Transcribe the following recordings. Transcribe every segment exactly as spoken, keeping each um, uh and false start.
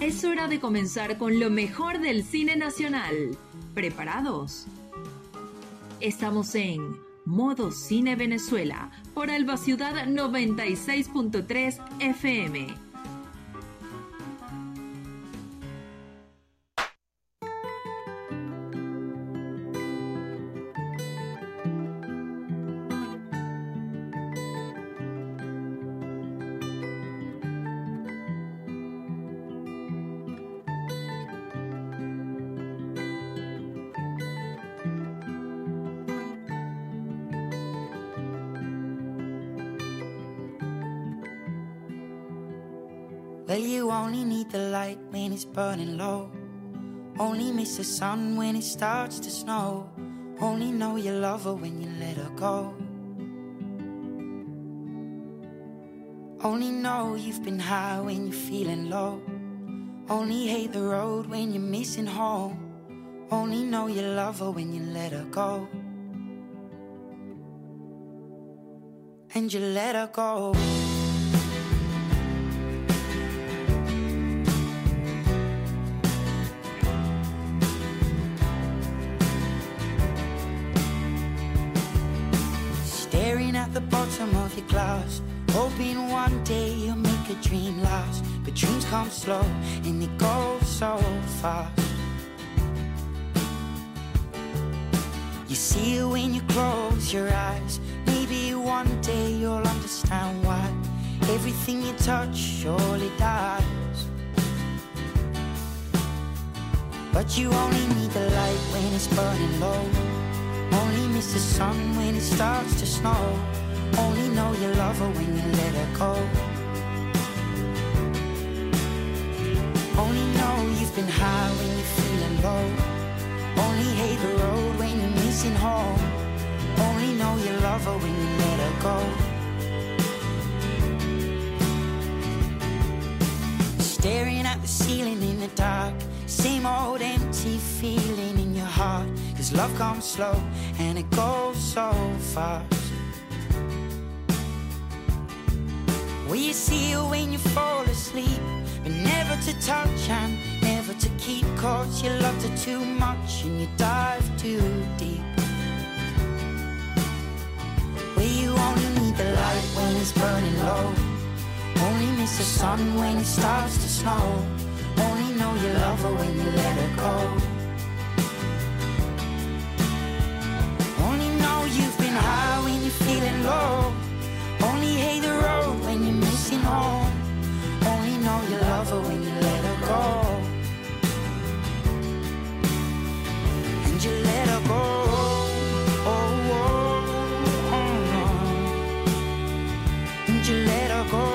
Es hora de comenzar con lo mejor del cine nacional. ¿Preparados? Estamos en Modo Cine Venezuela por Alba Ciudad noventa y seis punto tres F M. Well, you only need the light when it's burning low. Only miss the sun when it starts to snow. Only know you love her when you let her go. Only know you've been high when you're feeling low. Only hate the road when you're missing home. Only know you love her when you let her go. And you let her go. Staring at the bottom of your glass, hoping one day you'll make a dream last. But dreams come slow and they go so fast. You see it when you close your eyes. Maybe one day you'll understand why everything you touch surely dies. But you only need the light when it's burning low. Only miss the sun when it starts to snow. Only know you love her when you let her go. Only know you've been high when you're feeling low. Only hate the road when you're missing home. Only know you love her when you let her go. Staring at the ceiling in the dark, same old empty feeling in your heart. Cause love comes slow and it goes so fast. Well, you see her when you fall asleep, but never to touch and never to keep. Cause you loved her too much and you dive too deep. Well, you only need the light when it's burning low. Only miss the sun when it starts to snow. Only know you love her when you let her go. Only know you've been high when you're feeling low. Only hate the road when you're missing home. Only know you love her when you let her go. And you let her go. Oh, oh, oh, oh. And you let her go.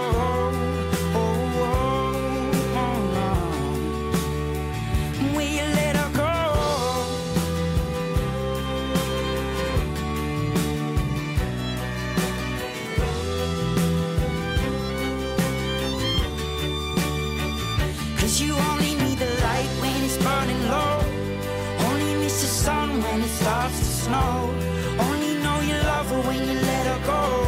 When it starts to snow, only know you love her when you let her go.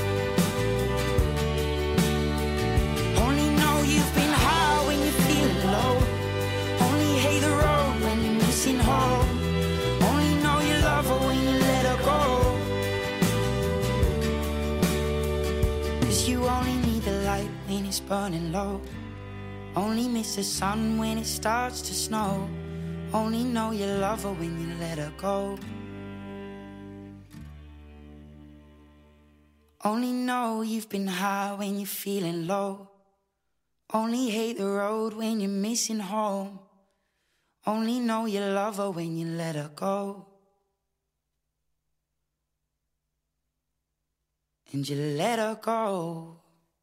Only know you've been high when you're feeling low. Only hate the road when you're missing home. Only know you love her when you let her go. Cause you only need the light when it's burning low. Only miss the sun when it starts to snow. Only know you love her when you let her go. Only know you've been high when you're feeling low. Only hate the road when you're missing home. Only know you love her when you let her go. And you let her go.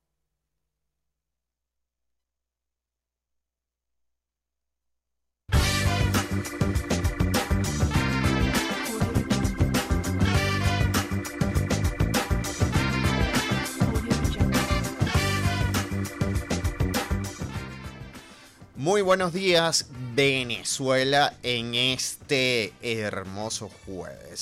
Muy buenos días, Venezuela, en este hermoso jueves.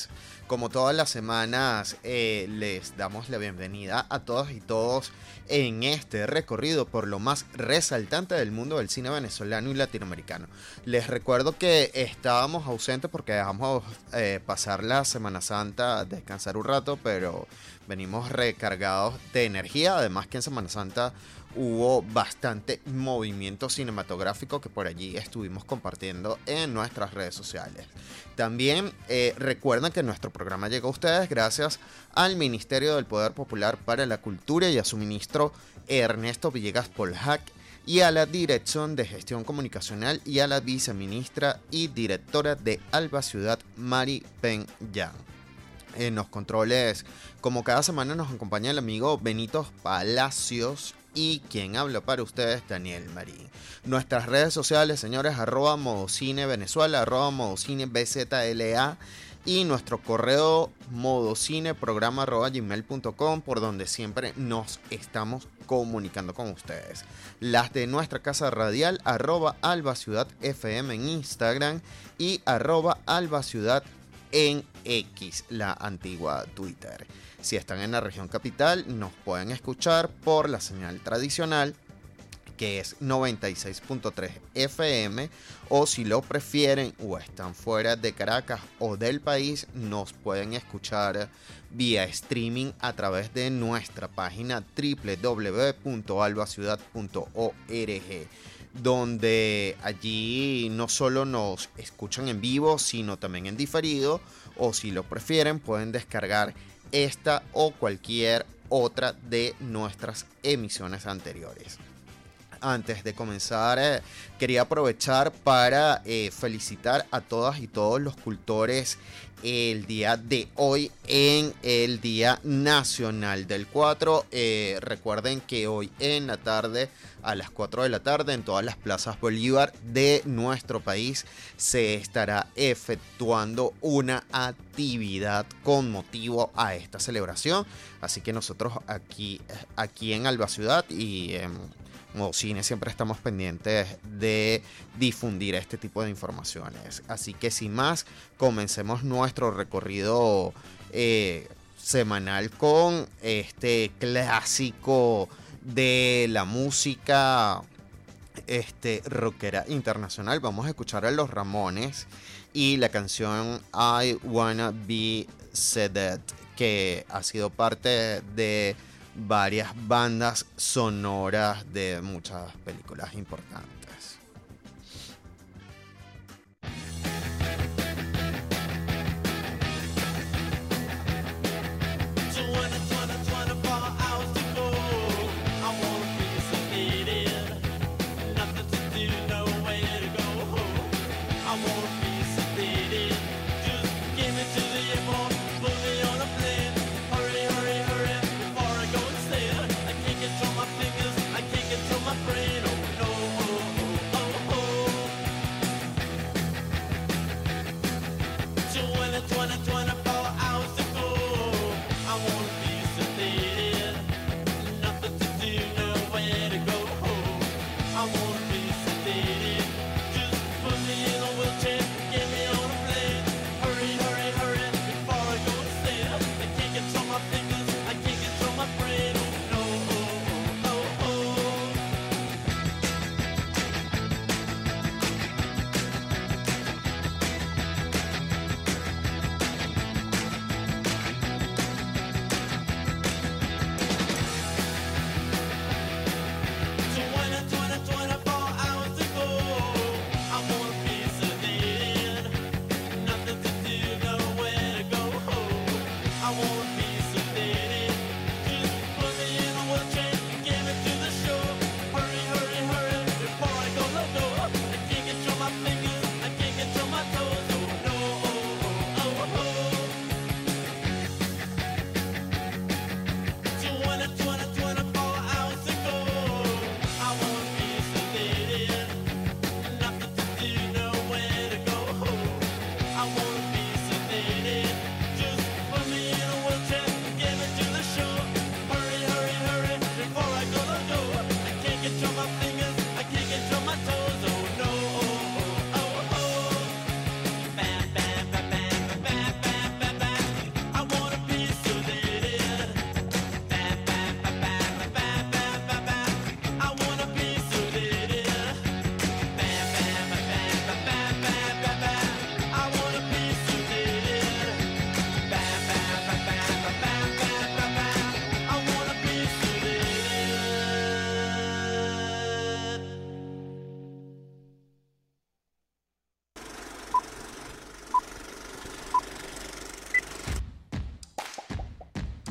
Como todas las semanas, eh, les damos la bienvenida a todos y todos en este recorrido por lo más resaltante del mundo del cine venezolano y latinoamericano. Les recuerdo que estábamos ausentes porque dejamos eh, pasar la Semana Santa, descansar un rato, pero venimos recargados de energía. Además que en Semana Santa hubo bastante movimiento cinematográfico que por allí estuvimos compartiendo en nuestras redes sociales. También eh, recuerden que nuestro programa llega a ustedes gracias al Ministerio del Poder Popular para la Cultura y a su ministro Ernesto Villegas Polhac, y a la Dirección de Gestión Comunicacional y a la viceministra y directora de Alba Ciudad, Mari Peña. En los controles, como cada semana, nos acompaña el amigo Benito Palacios y quien habla para ustedes, Daniel Marín. Nuestras redes sociales, señores, arroba Modocine Venezuela, arroba Modocine B Z L A, y nuestro correo modocineprograma arroba gmail punto com, por donde siempre nos estamos comunicando con ustedes. Las de nuestra casa radial, arroba Alba Ciudad F M en Instagram y arroba Alba Ciudad en X, la antigua Twitter. Si están en la región capital, nos pueden escuchar por la señal tradicional, que es noventa y seis punto tres F M, o si lo prefieren o están fuera de Caracas o del país, nos pueden escuchar vía streaming a través de nuestra página doble u doble u doble u punto alba ciudad punto org, donde allí no solo nos escuchan en vivo, sino también en diferido, o si lo prefieren pueden descargar esta o cualquier otra de nuestras emisiones anteriores. Antes de comenzar, eh, quería aprovechar para eh, felicitar a todas y todos los cultores el día de hoy en el Día Nacional del Cuatro. Eh, recuerden que hoy en la tarde, a las cuatro de la tarde, en todas las plazas Bolívar de nuestro país se estará efectuando una actividad con motivo a esta celebración. Así que nosotros aquí, aquí en Alba Ciudad y en Modocine siempre estamos pendientes de difundir este tipo de informaciones. Así que sin más, comencemos nuestro recorrido eh, semanal con este clásico de la música este, rockera internacional. Vamos a escuchar a Los Ramones y la canción I Wanna Be Sedated, que ha sido parte de varias bandas sonoras de muchas películas importantes. My fingers, I can't control my brain. Oh no,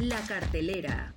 La cartelera.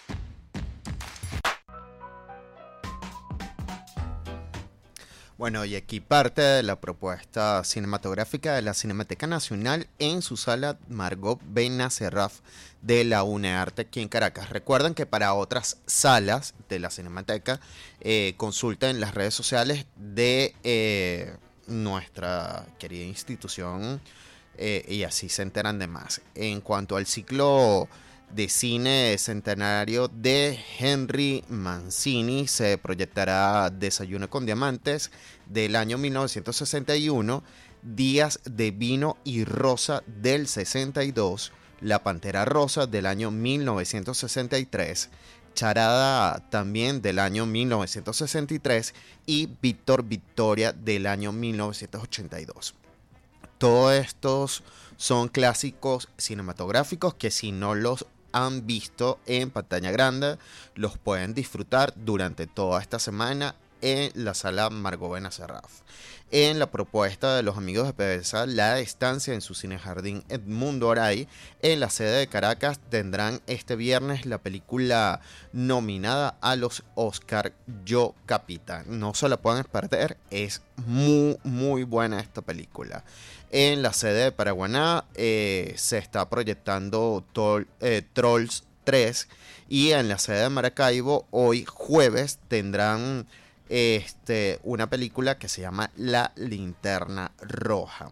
Bueno, y aquí parte de la propuesta cinematográfica de la Cinemateca Nacional en su sala Margot Benacerraf de la UNEARTE aquí en Caracas. Recuerden que para otras salas de la Cinemateca eh, consulten las redes sociales de eh, nuestra querida institución eh, y así se enteran de más. En cuanto al ciclo de cine centenario de Henry Mancini, se proyectará Desayuno con Diamantes del año mil novecientos sesenta y uno, Días de Vino y Rosa del sesenta y dos, La Pantera Rosa del año mil novecientos sesenta y tres, Charada también del año mil novecientos sesenta y tres y Víctor Victoria del año mil novecientos ochenta y dos. Todos estos son clásicos cinematográficos que si no los han visto en pantalla grande, los pueden disfrutar durante toda esta semana en la sala Margot Benacerraf. En la propuesta de los amigos de P D V S A, la estancia en su cine jardín Edmundo Aray, en la sede de Caracas, tendrán este viernes la película nominada a los Oscar, Yo Capitán. No se la pueden perder, es muy muy buena esta película. En la sede de Paraguaná eh, se está proyectando Tol, eh, Trolls tres, y en la sede de Maracaibo hoy jueves tendrán este, una película que se llama La Linterna Roja.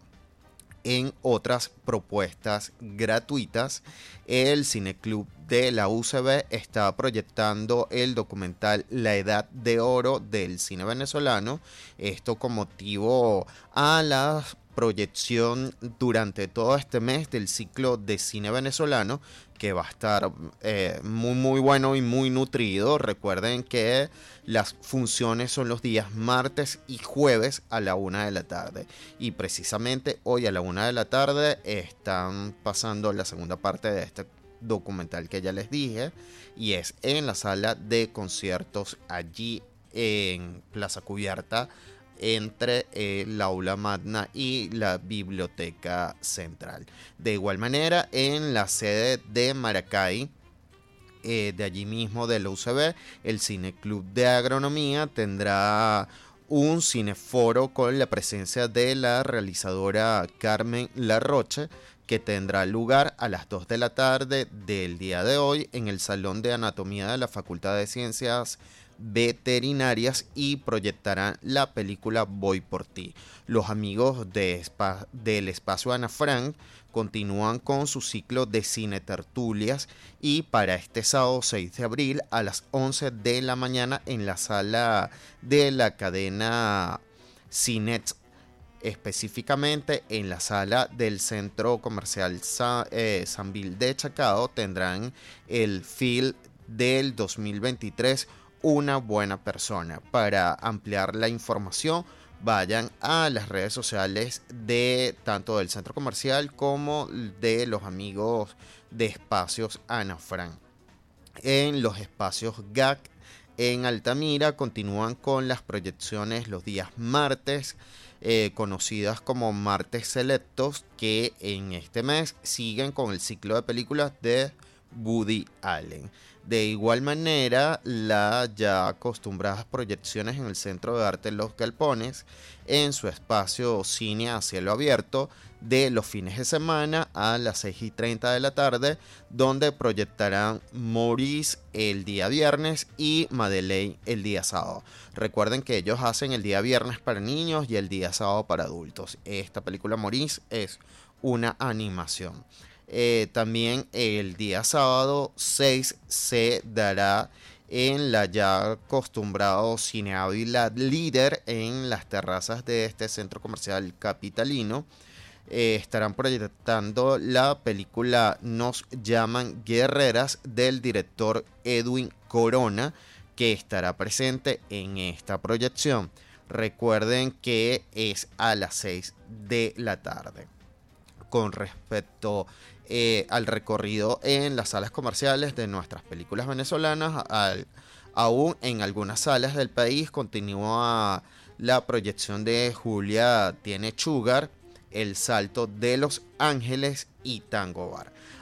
En otras propuestas gratuitas, el Cineclub de la U C B está proyectando el documental La Edad de Oro del cine venezolano. Esto con motivo a la proyección durante todo este mes del ciclo de cine venezolano, que va a estar eh, muy muy bueno y muy nutrido. Recuerden que las funciones son los días martes y jueves a la una de la tarde, y precisamente hoy a la una de la tarde están pasando la segunda parte de este documental que ya les dije, y es en la sala de conciertos allí en Plaza Cubierta, entre eh, el aula magna y la biblioteca central. De igual manera, en la sede de Maracay, eh, de allí mismo de la U C B, el Cineclub de Agronomía tendrá un cineforo con la presencia de la realizadora Carmen Larroche, que tendrá lugar a las dos de la tarde del día de hoy en el Salón de Anatomía de la Facultad de Ciencias Veterinarias, y proyectarán la película Voy por ti. Los amigos de Espa- del Espacio Ana Frank continúan con su ciclo de cine tertulias, y para este sábado seis de abril a las once de la mañana en la sala de la cadena Cinet, específicamente en la sala del Centro Comercial Sa- eh, Sanvil de Chacao, tendrán el film del dos mil veintitrés, Una buena persona. Para ampliar la información, vayan a las redes sociales de tanto del centro comercial como de los amigos de Espacios Ana Frank. En los espacios G A C en Altamira continúan con las proyecciones los días martes, eh, conocidas como martes selectos, que en este mes siguen con el ciclo de películas de Woody Allen. De igual manera, las ya acostumbradas proyecciones en el Centro de Arte Los Galpones, en su espacio Cine a Cielo Abierto, de los fines de semana a las seis y treinta de la tarde, donde proyectarán Maurice el día viernes y Madeleine el día sábado. Recuerden que ellos hacen el día viernes para niños y el día sábado para adultos. Esta película Maurice es una animación. Eh, también el día sábado seis se dará en la ya acostumbrado Cine Ávila Líder en las terrazas de este centro comercial capitalino. Eh, estarán proyectando la película Nos llaman guerreras del director Edwin Corona, que estará presente en esta proyección. Recuerden que es a las seis de la tarde. Con respecto eh, al recorrido en las salas comerciales de nuestras películas venezolanas, al, aún en algunas salas del país continúa la proyección de Julia tiene Sugar, El Salto de los Ángeles y Tango Bar.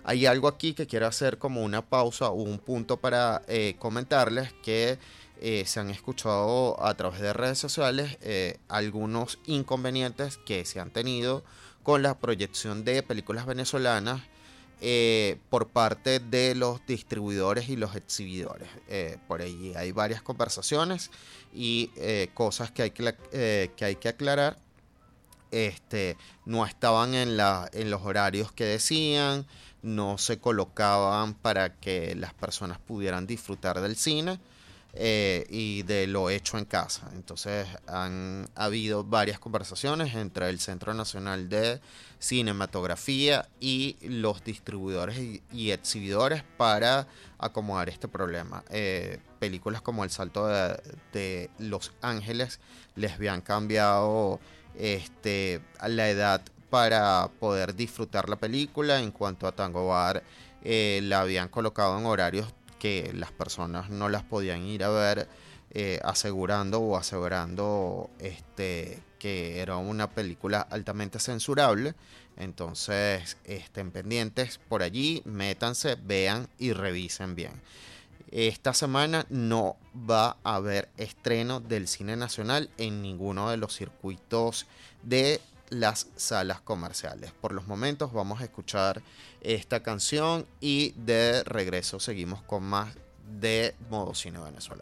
Hay algo aquí que quiero hacer como una pausa o un punto para eh, comentarles que eh, se han escuchado a través de redes sociales eh, algunos inconvenientes que se han tenido con la proyección de películas venezolanas eh, por parte de los distribuidores y los exhibidores. Eh, por ahí hay varias conversaciones y eh, cosas que hay que, eh, que hay que aclarar. Este, no estaban en, la, en los horarios que decían, no se colocaban para que las personas pudieran disfrutar del cine eh, y de lo hecho en casa. Entonces han habido varias conversaciones entre el Centro Nacional de Cinematografía y los distribuidores y, y exhibidores para acomodar este problema. Eh, películas como El Salto de, de Los Ángeles les habían cambiado Este, a la edad para poder disfrutar la película. En cuanto a Tango Bar, eh, la habían colocado en horarios que las personas no las podían ir a ver, eh, asegurando o asegurando este, que era una película altamente censurable. Entonces estén pendientes por allí, métanse, vean y revisen bien. Esta semana no va a haber estreno del cine nacional en ninguno de los circuitos de las salas comerciales. Por los momentos vamos a escuchar esta canción y de regreso seguimos con más de Modo Cine Venezuela.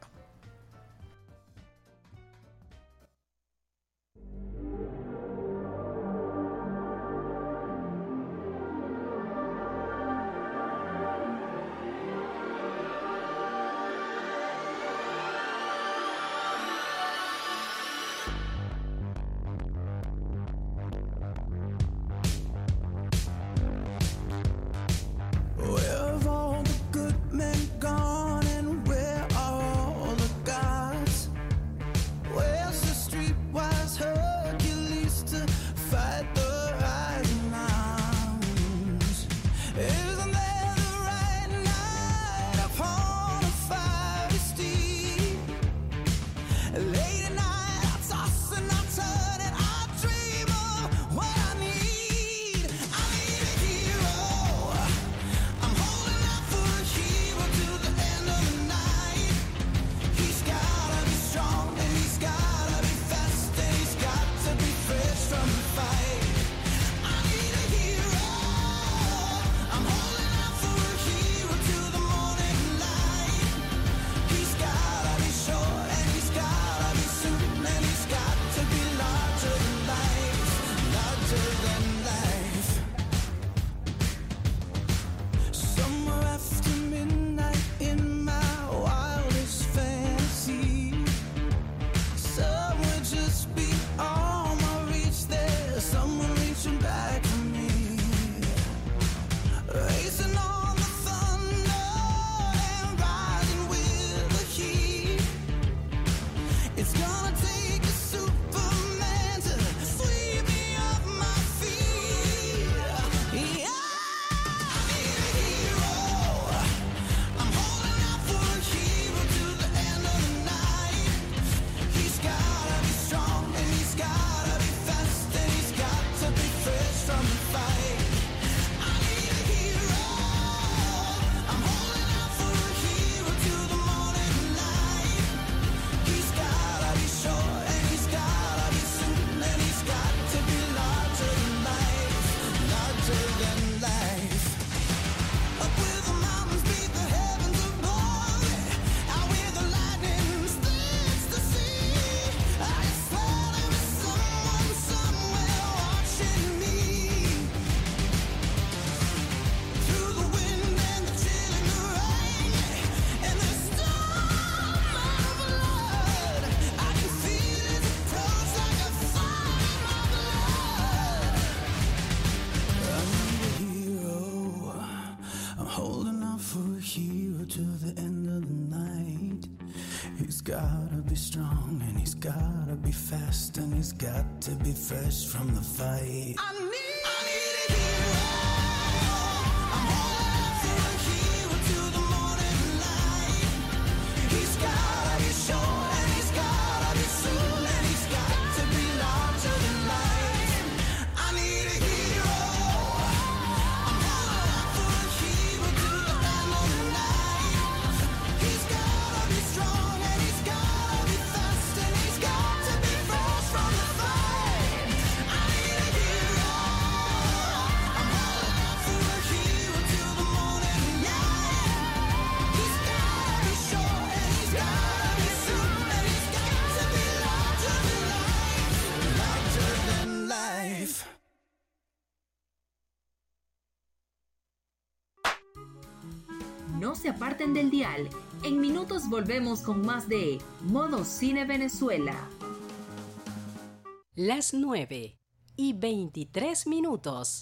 gotta be strong and he's gotta be fast and he's got to be fresh from the fight. I need, I need a hero. I'm holding for a hero to the morning light. He's gotta be short and he's gotta be soon and he's got to be larger than life. I need a hero. I'm holding for a hero. se aparten del dial. En minutos volvemos con más de Modo Cine Venezuela. Las nueve y veintitrés minutos.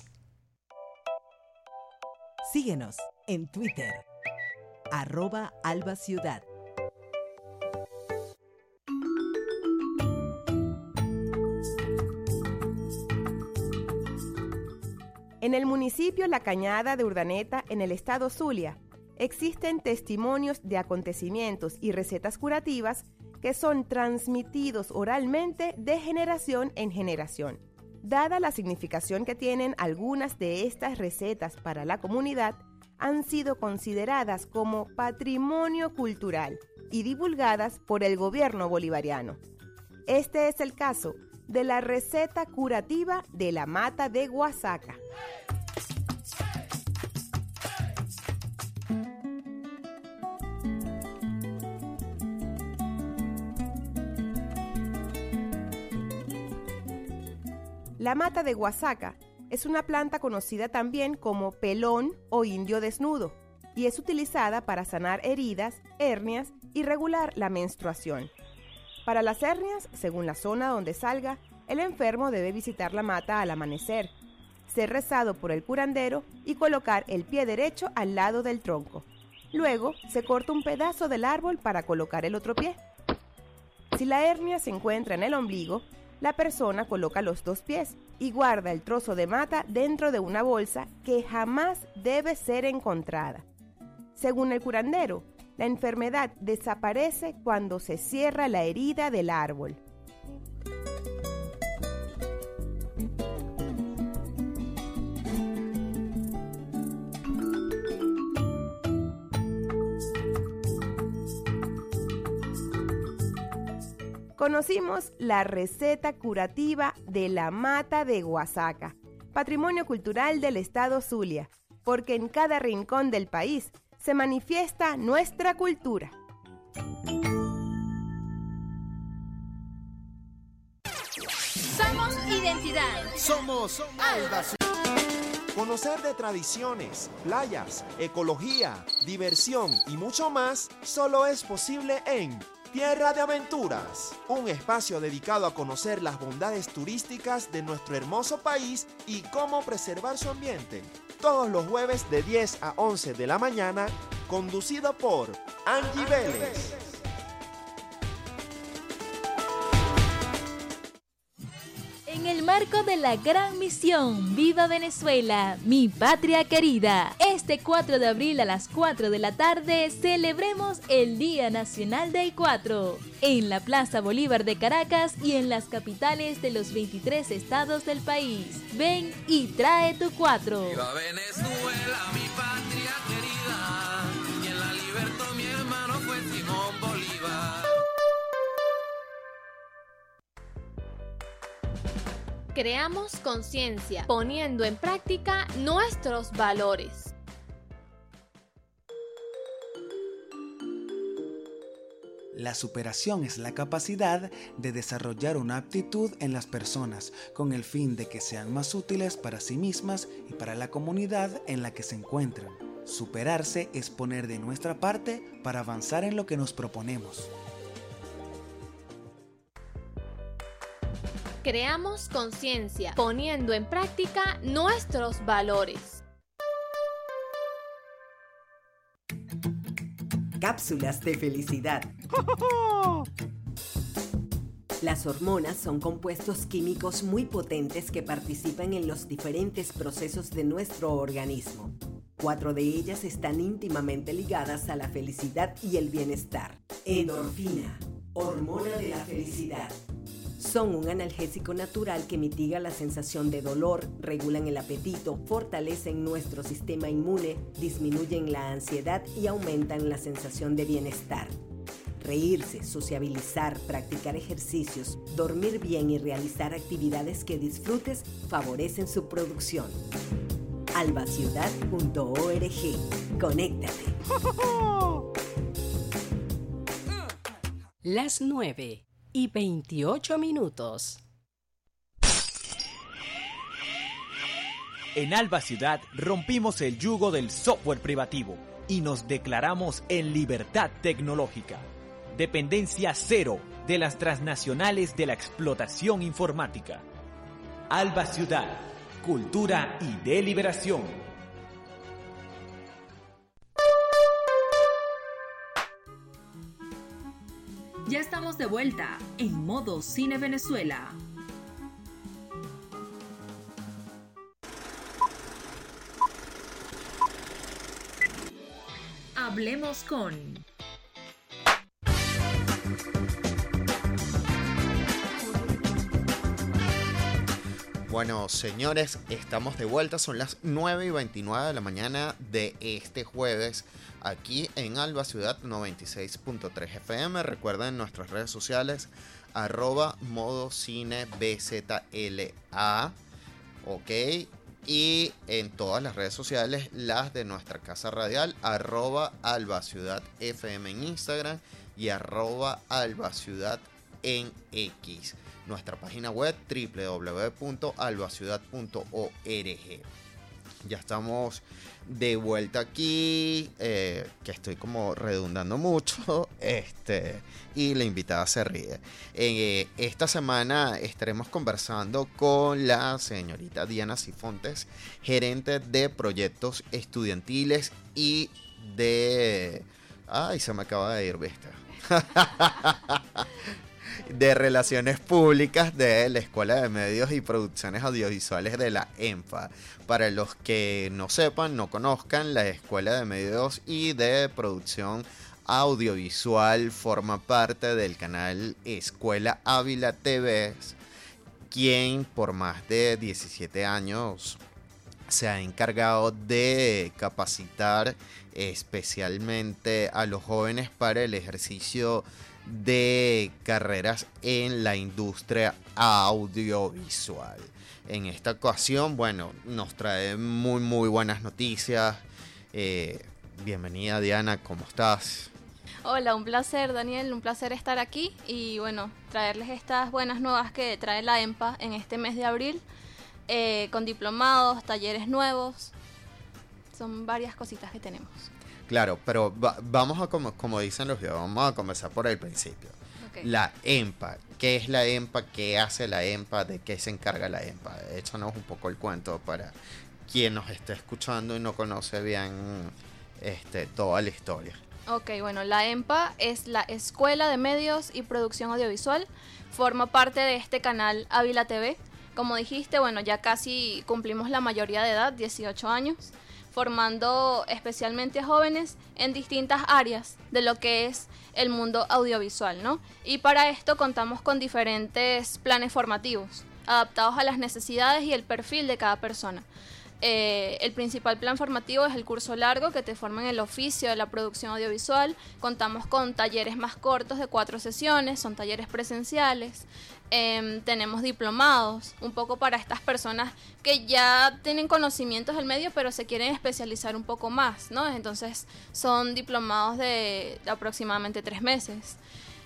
Síguenos en Twitter, arroba Alba Ciudad. En el municipio La Cañada de Urdaneta, en el estado Zulia, existen testimonios de acontecimientos y recetas curativas que son transmitidos oralmente de generación en generación. Dada la significación que tienen algunas de estas recetas para la comunidad, han sido consideradas como patrimonio cultural y divulgadas por el gobierno bolivariano. Este es el caso de la receta curativa de la mata de guasaca. La mata de guasaca es una planta conocida también como pelón o indio desnudo y es utilizada para sanar heridas, hernias y regular la menstruación. Para las hernias, según la zona donde salga, el enfermo debe visitar la mata al amanecer, ser rezado por el curandero y colocar el pie derecho al lado del tronco. Luego, se corta un pedazo del árbol para colocar el otro pie. Si la hernia se encuentra en el ombligo, la persona coloca los dos pies y guarda el trozo de mata dentro de una bolsa que jamás debe ser encontrada. Según el curandero, la enfermedad desaparece cuando se cierra la herida del árbol. Conocimos la receta curativa de la mata de guasaca, patrimonio cultural del estado Zulia, porque en cada rincón del país se manifiesta nuestra cultura. Somos identidad. Somos Alba Ciudad. Conocer de tradiciones, playas, ecología, diversión y mucho más solo es posible en Tierra de Aventuras, un espacio dedicado a conocer las bondades turísticas de nuestro hermoso país y cómo preservar su ambiente. Todos los jueves de diez a once de la mañana, conducido por Angie Vélez. En el marco de la gran misión Viva Venezuela, mi patria querida, este cuatro de abril a las cuatro de la tarde celebremos el Día Nacional del Cuatro en la Plaza Bolívar de Caracas y en las capitales de los veintitrés estados del país. Ven y trae tu cuatro. Viva Venezuela, mi patria querida, quien la libertó mi hermano fue Simón Bolívar. Creamos conciencia, poniendo en práctica nuestros valores. La superación es la capacidad de desarrollar una aptitud en las personas con el fin de que sean más útiles para sí mismas y para la comunidad en la que se encuentran. Superarse es poner de nuestra parte para avanzar en lo que nos proponemos. Creamos conciencia, poniendo en práctica nuestros valores. Cápsulas de felicidad. Las hormonas son compuestos químicos muy potentes que participan en los diferentes procesos de nuestro organismo. Cuatro de ellas están íntimamente ligadas a la felicidad y el bienestar. Endorfina, hormona de la felicidad. Son un analgésico natural que mitiga la sensación de dolor, regulan el apetito, fortalecen nuestro sistema inmune, disminuyen la ansiedad y aumentan la sensación de bienestar. Reírse, sociabilizar, practicar ejercicios, dormir bien y realizar actividades que disfrutes favorecen su producción. alba ciudad punto org. Conéctate. Las nueve y veintiocho minutos. En Alba Ciudad rompimos el yugo del software privativo y nos declaramos en libertad tecnológica. Dependencia cero de las transnacionales de la explotación informática. Alba Ciudad, cultura y deliberación. Ya estamos de vuelta en Modo Cine Venezuela. Hablemos con... Bueno, señores, estamos de vuelta. Son las nueve y veintinueve de la mañana de este jueves aquí en Alba Ciudad noventa y seis punto tres F M. Recuerden nuestras redes sociales, arroba modo cine B Z L A, ok, y en todas las redes sociales, las de nuestra casa radial, arroba Alba Ciudad F M en Instagram y arroba Alba Ciudad en X. Nuestra página web doble u doble u doble u punto alba ciudad punto org. Ya estamos de vuelta aquí, eh, que estoy como redundando mucho, este, y la invitada se ríe. Eh, esta semana estaremos conversando con la señorita Diana Cifontes, gerente de proyectos estudiantiles y de... Ay, se me acaba de ir, ¿viste? de Relaciones Públicas de la Escuela de Medios y Producciones Audiovisuales de la EMPA. Para los que no sepan, no conozcan, la Escuela de Medios y de Producción Audiovisual forma parte del canal Escuela Ávila T V, quien por más de diecisiete años se ha encargado de capacitar especialmente a los jóvenes para el ejercicio de carreras en la industria audiovisual. En esta ocasión, bueno, nos trae muy muy buenas noticias. Eh, bienvenida Diana, ¿cómo estás? Hola, un placer Daniel, un placer estar aquí y bueno, traerles estas buenas nuevas que trae la EMPA en este mes de abril, eh, con diplomados, talleres nuevos, son varias cositas que tenemos. Claro, pero va, vamos a, como, como dicen los videos, vamos a comenzar por el principio. Okay. La EMPA, ¿qué es la EMPA? ¿Qué hace la EMPA? ¿De qué se encarga la EMPA? Échanos un poco el cuento para quien nos esté escuchando y no conoce bien este, toda la historia. Ok, bueno, la EMPA es la Escuela de Medios y Producción Audiovisual, forma parte de este canal Ávila T V. Como dijiste, bueno, ya casi cumplimos la mayoría de edad, dieciocho años, formando especialmente a jóvenes en distintas áreas de lo que es el mundo audiovisual, ¿no? Y para esto contamos con diferentes planes formativos, adaptados a las necesidades y el perfil de cada persona. Eh, el principal plan formativo es el curso largo, que te forma en el oficio de la producción audiovisual. Contamos con talleres más cortos de cuatro sesiones, son talleres presenciales. Eh, tenemos diplomados, un poco para estas personas que ya tienen conocimientos del medio, pero se quieren especializar un poco más, ¿no? Entonces son diplomados de, de aproximadamente tres meses.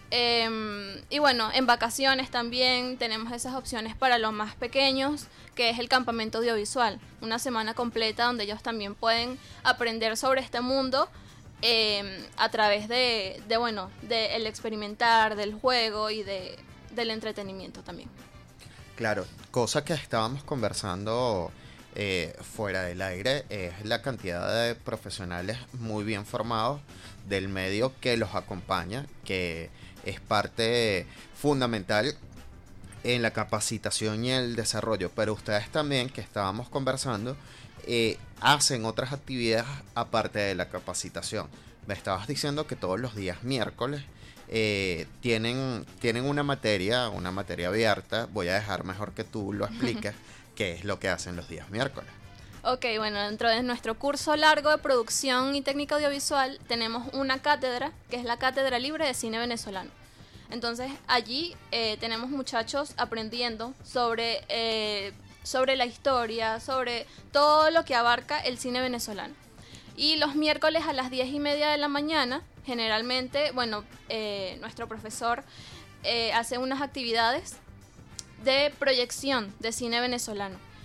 Eh, y bueno, en vacaciones también tenemos esas opciones para los más pequeños, que es el campamento audiovisual, una semana completa donde ellos también pueden aprender sobre este mundo eh, a través de, de bueno, de el experimentar, del juego y de, del entretenimiento también. Claro, cosa que estábamos conversando eh, fuera del aire es la cantidad de profesionales muy bien formados del medio que los acompaña, que es parte fundamental en la capacitación y el desarrollo. Pero ustedes también, que estábamos conversando, eh, hacen otras actividades aparte de la capacitación. Me estabas diciendo que todos los días miércoles eh, tienen, tienen una materia, una materia abierta. Voy a dejar mejor que tú lo expliques, qué es lo que hacen los días miércoles. Ok, bueno, dentro de nuestro curso largo de producción y técnica audiovisual tenemos una cátedra, que es la Cátedra Libre de Cine Venezolano. Entonces allí eh, tenemos muchachos aprendiendo sobre, eh, sobre la historia, sobre todo lo que abarca el cine venezolano. Y los miércoles a las diez y media de la mañana, generalmente, bueno, eh, nuestro profesor eh, hace unas actividades de proyección de cine venezolano.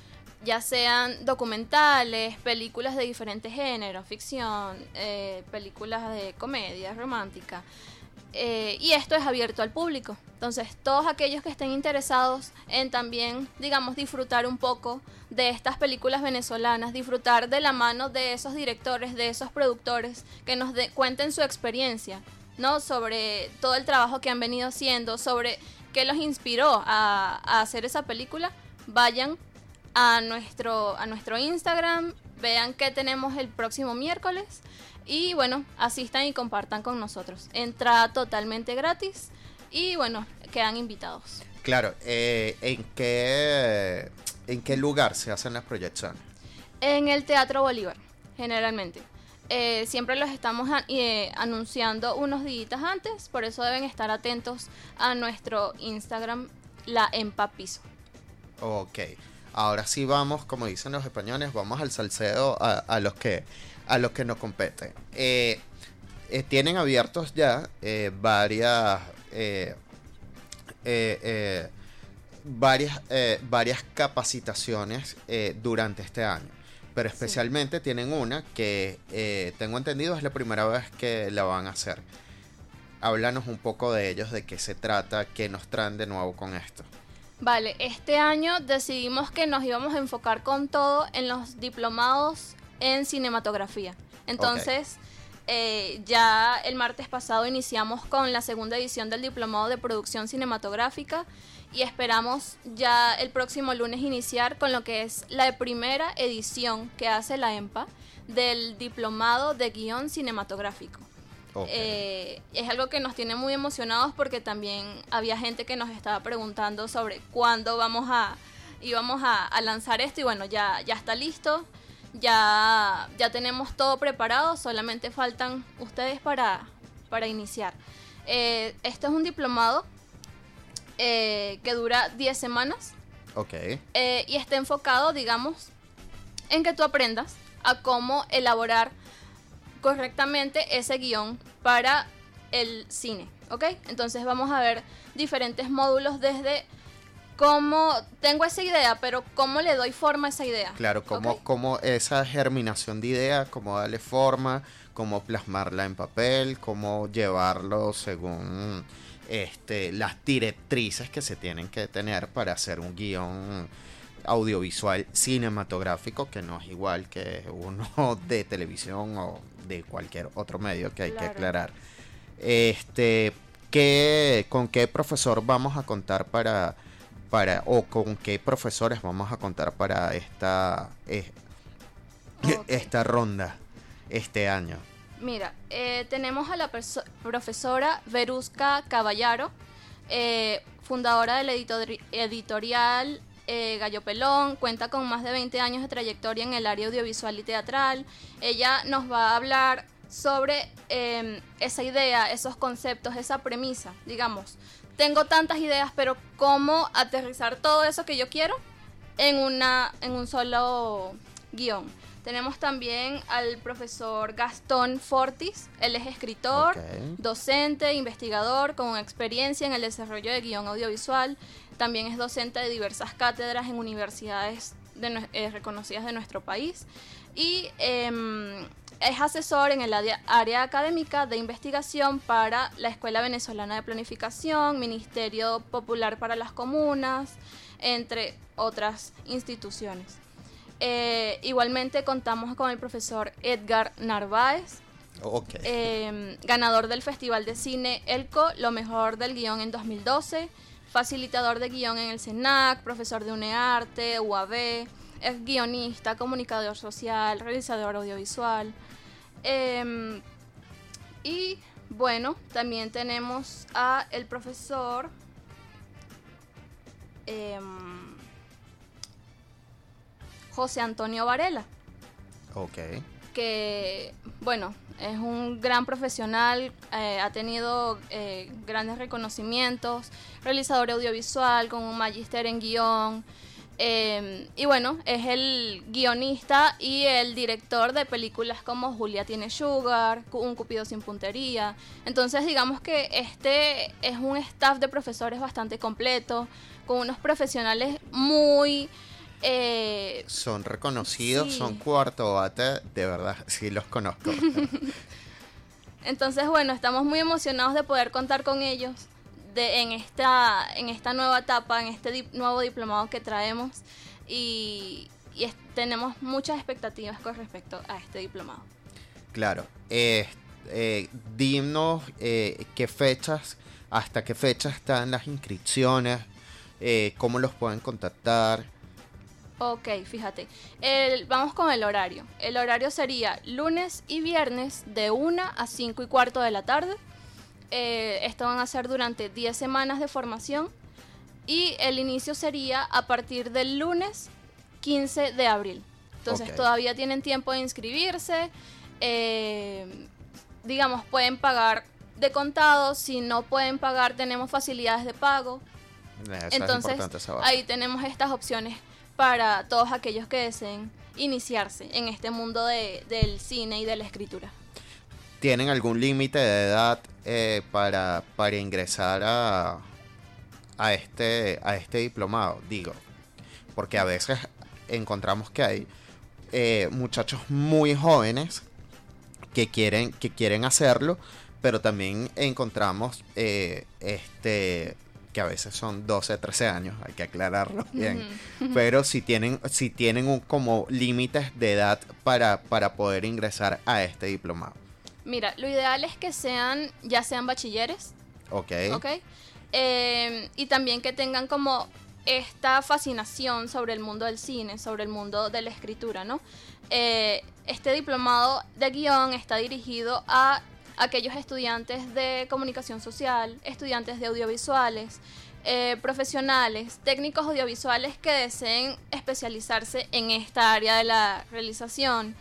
ya sean documentales, películas de diferentes géneros, ficción, eh, películas de comedia, romántica. Eh, y esto es abierto al público. Entonces, todos aquellos que estén interesados en también, digamos, disfrutar un poco de estas películas venezolanas, disfrutar de la mano de esos directores, de esos productores, que nos de- cuenten su experiencia, ¿no? Sobre todo el trabajo que han venido haciendo, sobre qué los inspiró a, a hacer esa película, vayan a nuestro, a nuestro Instagram, vean qué tenemos el próximo miércoles y bueno, asistan y compartan con nosotros. Entrada totalmente gratis y bueno, quedan invitados. Claro, eh, ¿en qué, en qué lugar se hacen las proyecciones? En el Teatro Bolívar, generalmente. Eh, siempre los estamos a- eh, anunciando unos días antes, por eso deben estar atentos a nuestro Instagram, la Empa Piso. Ok, ahora sí vamos, como dicen los españoles, vamos al salseo a, a los que a los que nos compete. Eh, eh, tienen abiertos ya eh, varias eh, eh, eh, varias eh, varias capacitaciones eh, durante este año, pero especialmente sí. Tienen una que eh, tengo entendido es la primera vez que la van a hacer. Háblanos un poco de ellos, de qué se trata, qué nos traen de nuevo con esto. Vale, este año decidimos que nos íbamos a enfocar con todo en los diplomados en cinematografía. Entonces, okay. eh, ya el martes pasado iniciamos con la segunda edición del diplomado de producción cinematográfica y esperamos ya el próximo lunes iniciar con lo que es la primera edición que hace la EMPA del diplomado de guión cinematográfico. Okay. Eh, es algo que nos tiene muy emocionados porque también había gente que nos estaba preguntando sobre cuándo vamos a íbamos a, a lanzar esto y bueno, ya, ya está listo, ya, ya tenemos todo preparado, solamente faltan ustedes para, para iniciar. Eh, esto es un diplomado eh, que dura diez semanas okay. eh, y está enfocado, digamos, en que tú aprendas a cómo elaborar correctamente ese guión para el cine, ¿ok? Entonces vamos a ver diferentes módulos desde cómo tengo esa idea, pero cómo le doy forma a esa idea. Claro, cómo, ¿okay? cómo esa germinación de idea, cómo darle forma, cómo plasmarla en papel, cómo llevarlo según este, las directrices que se tienen que tener para hacer un guión audiovisual cinematográfico, que no es igual que uno de televisión o de cualquier otro medio, que hay claro. que aclarar. Este, ¿qué, ¿con qué profesor vamos a contar para, para o con qué profesores vamos a contar para esta, eh, okay. esta ronda este año? Mira, eh, tenemos a la perso- profesora Verusca Caballaro, eh, fundadora de la editor- editorial Eh, Gallo Pelón, cuenta con más de veinte años de trayectoria en el área audiovisual y teatral. Ella nos va a hablar sobre eh, esa idea, esos conceptos, esa premisa. Digamos, tengo tantas ideas, pero ¿cómo aterrizar todo eso que yo quiero en, una, en un solo guión? Tenemos también al profesor Gastón Fortis. Él es escritor, okay. docente, investigador con experiencia en el desarrollo de guión audiovisual. También es docente de diversas cátedras en universidades de, eh, reconocidas de nuestro país. Y eh, es asesor en el área, área académica de investigación para la Escuela Venezolana de Planificación, Ministerio Popular para las Comunas, entre otras instituciones. Eh, igualmente contamos con el profesor Edgar Narváez, okay. eh, ganador del Festival de Cine Elco, lo mejor del guión en dos mil doce, facilitador de guión en el CENAC, profesor de UNEARTE, U A B, es guionista, comunicador social, realizador audiovisual. Eh, y bueno, también tenemos a el profesor eh, José Antonio Varela. Ok. Que, bueno, es un gran profesional, eh, ha tenido eh, grandes reconocimientos, realizador audiovisual con un magíster en guión, eh, y bueno, es el guionista y el director de películas como Julia tiene Sugar, Un Cupido sin puntería. Entonces digamos que este es un staff de profesores bastante completo, con unos profesionales muy Eh, son reconocidos, sí. son cuarto bate, de verdad, sí los conozco. Entonces, bueno, estamos muy emocionados de poder contar con ellos de, en, esta, en esta nueva etapa, en este di- nuevo diplomado que traemos y, y es, tenemos muchas expectativas con respecto a este diplomado. Claro, eh, eh, dinos eh, qué fechas, hasta qué fechas están las inscripciones, eh, cómo los pueden contactar. Ok, fíjate, el, vamos con el horario. El horario sería lunes y viernes de una a cinco y cuarto de la tarde. Eh, esto van a ser durante diez semanas de formación y el inicio sería a partir del lunes quince de abril. Entonces Ok. todavía tienen tiempo de inscribirse. Eh, digamos, pueden pagar de contado. Si no pueden pagar, tenemos facilidades de pago. Eso es Entonces importante saber. ahí tenemos estas opciones para todos aquellos que deseen iniciarse en este mundo de, del cine y de la escritura. ¿Tienen algún límite de edad eh, para, para ingresar a, a, este, a este diplomado? Digo, porque a veces encontramos que hay eh, muchachos muy jóvenes que quieren, que quieren hacerlo, pero también encontramos eh, este... que a veces son doce, trece años, hay que aclararlo bien, Ujú. pero si tienen, si tienen un, como límites de edad para, para poder ingresar a este diplomado. Mira, lo ideal es que sean, ya sean bachilleres, Ok. ¿ok? Eh, y también que tengan como esta fascinación sobre el mundo del cine, sobre el mundo de la escritura, ¿no? Eh, este diplomado de guión está dirigido a aquellos estudiantes de comunicación social, estudiantes de audiovisuales, eh, profesionales, técnicos audiovisuales que deseen especializarse en esta área de la realización,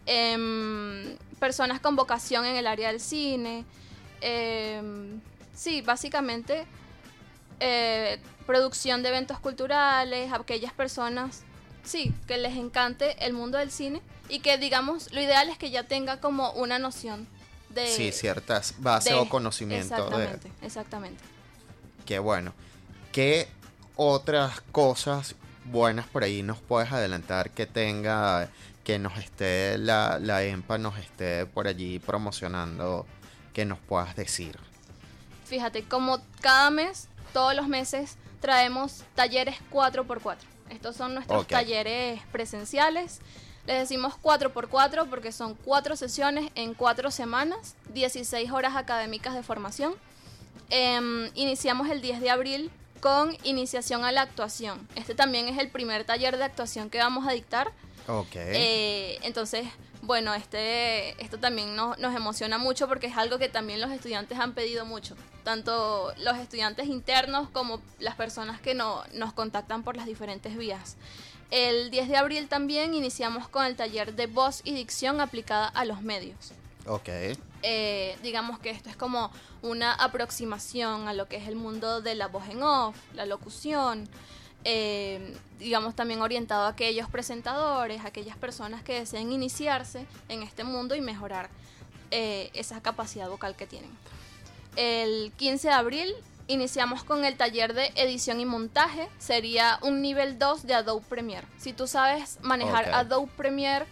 em, personas con vocación en el área del cine, em, sí, básicamente eh, producción de eventos culturales, aquellas personas, sí, que les encante el mundo del cine y que, digamos, lo ideal es que ya tenga como una noción de... Sí, ciertas bases de- o conocimiento de... Exactamente, exactamente. Qué bueno. ¿Qué otras cosas buenas por ahí nos puedes adelantar que tenga, que nos esté la, la E M P A, nos esté por allí promocionando, que nos puedas decir? Fíjate, como cada mes, todos los meses, traemos talleres cuatro por cuatro. Estos son nuestros Ok. talleres presenciales. Les decimos cuatro por cuatro porque son cuatro sesiones en cuatro semanas, dieciséis horas académicas de formación. Em, iniciamos el diez de abril con iniciación a la actuación. Este también es el primer taller de actuación que vamos a dictar. Ok. Eh, entonces, bueno, este, esto también nos, nos emociona mucho porque es algo que también los estudiantes han pedido mucho. Tanto los estudiantes internos como las personas que no, nos contactan por las diferentes vías. El diez de abril también iniciamos con el taller de voz y dicción aplicada a los medios. Ok. Eh, digamos que esto es como una aproximación a lo que es el mundo de la voz en off, la locución, eh, digamos también orientado a aquellos presentadores, a aquellas personas que deseen iniciarse en este mundo y mejorar eh, esa capacidad vocal que tienen. El quince de abril iniciamos con el taller de edición y montaje, sería un nivel dos de Adobe Premiere. Si tú sabes manejar Ok. Adobe Premiere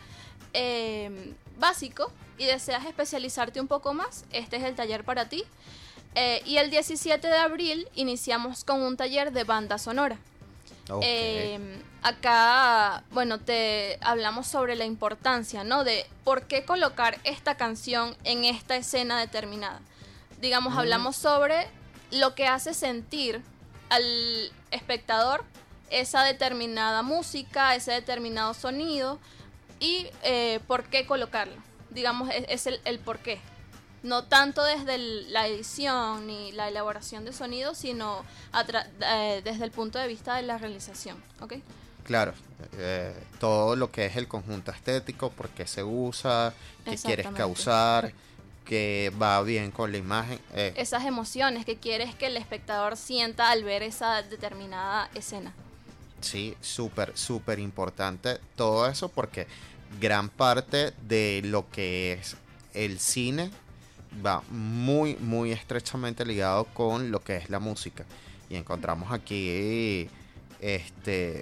eh, básico y deseas especializarte un poco más, este es el taller para ti. Eh, y el diecisiete de abril iniciamos con un taller de banda sonora. Ok. Eh, acá, bueno, te hablamos sobre la importancia, ¿no? De por qué colocar esta canción en esta escena determinada. Digamos, Mm. hablamos sobre lo que hace sentir al espectador esa determinada música, ese determinado sonido y eh, por qué colocarlo. Digamos, es, es el, el por qué. No tanto desde el- la edición ni la elaboración de sonido, sino a tra- eh, desde el punto de vista de la realización, ¿ok? Claro, eh, todo lo que es el conjunto estético, por qué se usa, qué quieres Exactamente. causar, que va bien con la imagen. eh, Esas emociones que quieres que el espectador sienta al ver esa determinada escena. Sí, súper, súper importante todo eso porque gran parte de lo que es el cine va muy, muy estrechamente ligado con lo que es la música. Y encontramos aquí este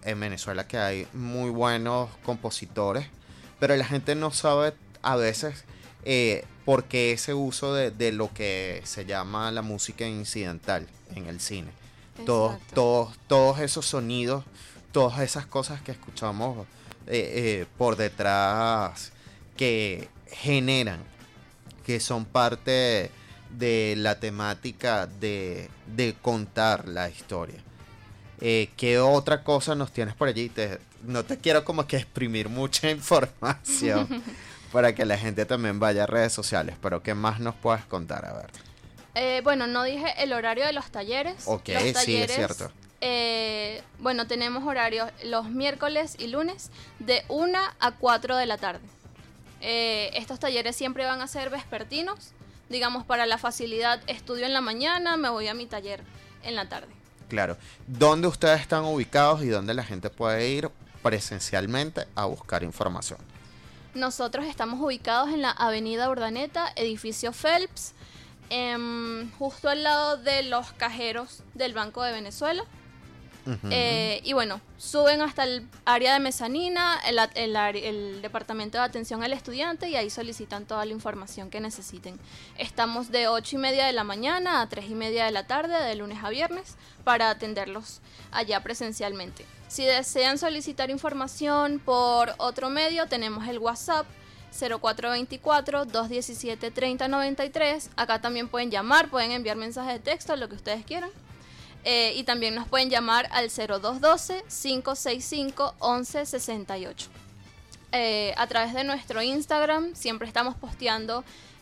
en Venezuela que hay muy buenos compositores, pero la gente no sabe a veces eh, por qué ese uso de, de lo que se llama la música incidental en el cine. Todos, todos, todos esos sonidos, todas esas cosas que escuchamos eh, eh, por detrás que generan, que son parte de la temática de, de contar la historia. Eh, ¿Qué otra cosa nos tienes por allí? Te, no te quiero como que exprimir mucha información para que la gente también vaya a redes sociales, pero ¿qué más nos puedes contar? A ver. Eh, bueno, no dije el horario de los talleres. Ok, los talleres, sí, es cierto. Eh, bueno, tenemos horarios los miércoles y lunes de una a cuatro de la tarde. Eh, estos talleres siempre van a ser vespertinos. Digamos, para la facilidad, estudio en la mañana, me voy a mi taller en la tarde. Claro. ¿Dónde ustedes están ubicados y dónde la gente puede ir presencialmente a buscar información? Nosotros estamos ubicados en la Avenida Urdaneta, edificio Phelps, eh, justo al lado de los cajeros del Banco de Venezuela. Uh-huh. Eh, y bueno, suben hasta el área de mezanina, el, el, el departamento de atención al estudiante, y ahí solicitan toda la información que necesiten. Estamos de ocho y media de la mañana a tres y media de la tarde, de lunes a viernes, para atenderlos allá presencialmente. Si desean solicitar información por otro medio, tenemos el WhatsApp cero cuatro dos cuatro, dos uno siete, tres cero nueve tres. Acá también pueden llamar, pueden enviar mensajes de texto, lo que ustedes quieran. Eh, y también nos pueden llamar al cero dos uno dos, cinco seis cinco, once sesenta y ocho. Eh, a través de nuestro Instagram siempre estamos posteando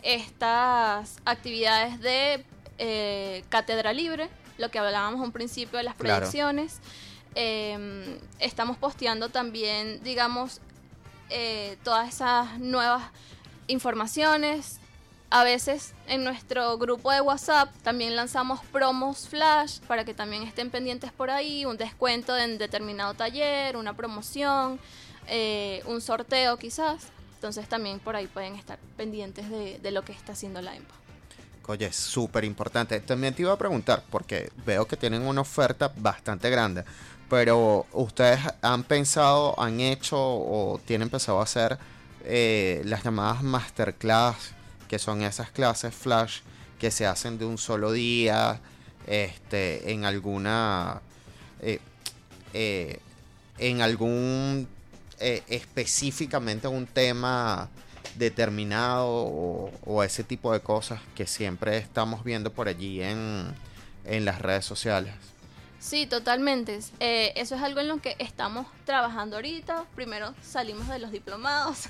estas actividades de eh, cátedra libre, lo que hablábamos un principio de las proyecciones. Claro. Eh, estamos posteando también, digamos, eh, todas esas nuevas informaciones. A veces en nuestro grupo de WhatsApp también lanzamos promos flash para que también estén pendientes por ahí, un descuento en determinado taller, una promoción, eh, un sorteo quizás. Entonces también por ahí pueden estar pendientes de, de lo que está haciendo la EMPA. Oye, es súper importante. También te iba a preguntar, porque veo que tienen una oferta bastante grande, pero ¿ustedes han pensado, han hecho o tienen pensado hacer eh, las llamadas masterclass, que son esas clases flash que se hacen de un solo día, este, en alguna, eh, eh, en algún, eh, específicamente un tema determinado o, o ese tipo de cosas que siempre estamos viendo por allí en, en las redes sociales? Sí, totalmente. Eh, eso es algo en lo que estamos trabajando ahorita. Primero salimos de los diplomados.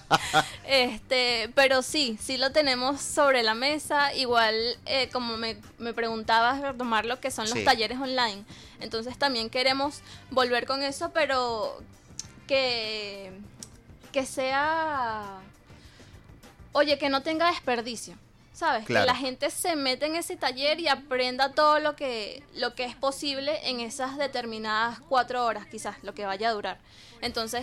este, pero sí, sí lo tenemos sobre la mesa. Igual, eh, como me, me preguntabas, retomar lo que son los sí. talleres online. Entonces también queremos volver con eso, pero que, que sea... Oye, que no tenga desperdicio. ¿Sabes? Claro. Que la gente se meta en ese taller y aprenda todo lo que, lo que es posible en esas determinadas cuatro horas, quizás, lo que vaya a durar. Entonces,